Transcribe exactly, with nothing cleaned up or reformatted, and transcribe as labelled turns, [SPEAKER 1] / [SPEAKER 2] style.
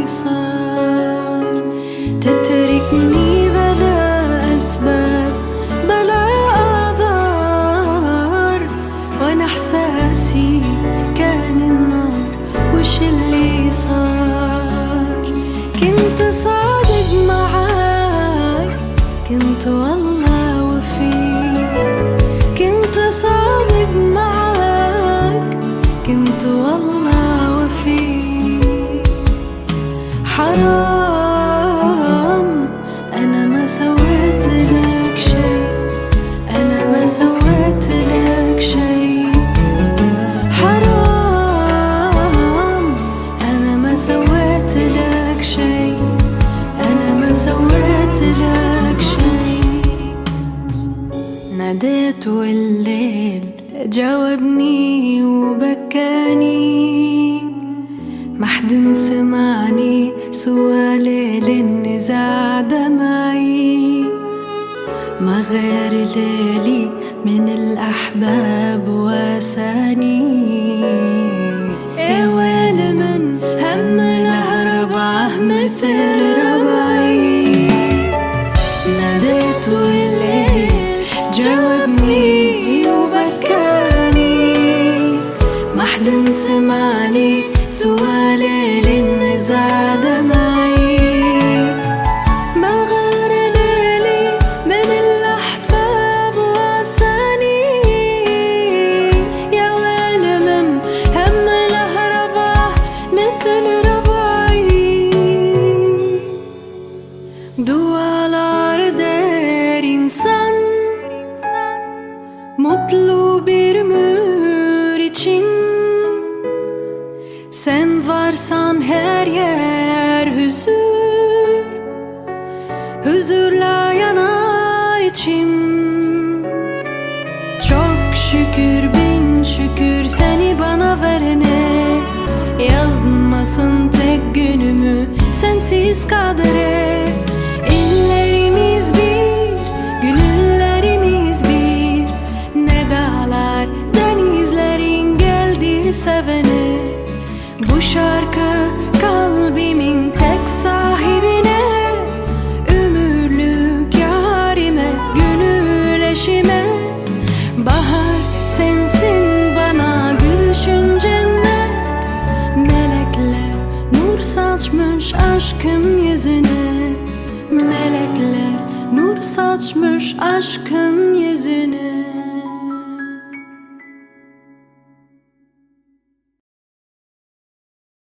[SPEAKER 1] صار تتركني بلا أسباب بلا أعذار، وأنا إحساسي كان النار. وش اللي صار؟ كنت صادق معاك، كنت والله وفي، كنت صادق معاك، كنت والله وفي. حرام أنا ما سويت لك شيء، أنا ما سويت لك شيء. حرام أنا ما سويت لك شيء، أنا ما سويت لك شيء. ناديت والليل جاوبني وبكاني، ما حد سمعني سوى ليل النزاع دمعي. ما غير ليلي من الأحباب واساني. يا ويل من هم الأربعة مثل ربعي. ناديت والليل جاوبني وبكاني، ما حد سمعني سوى ليل النزاع دمعي. ما غير ليلي من الأحباب واساني. يا ويل من هم الأهربة مثل ربعي. Dualar insan mutlu bir ömür için. Sen varsan her yer huzur, huzurla yanar içim. Çok şükür bin şükür seni bana verene, yazmasın tek günümü sensiz kadere. İllerimiz bir, gönüllerimiz bir, ne dağlar denizlerin geldir sevene. Bu şarkı kalbimin tek sahibine, ömürlük yarime, gönül eşime. Bahar sensin bana gülşün cennet, melekler nur saçmış aşkım yüzüne, melekler nur saçmış aşkım yüzüne.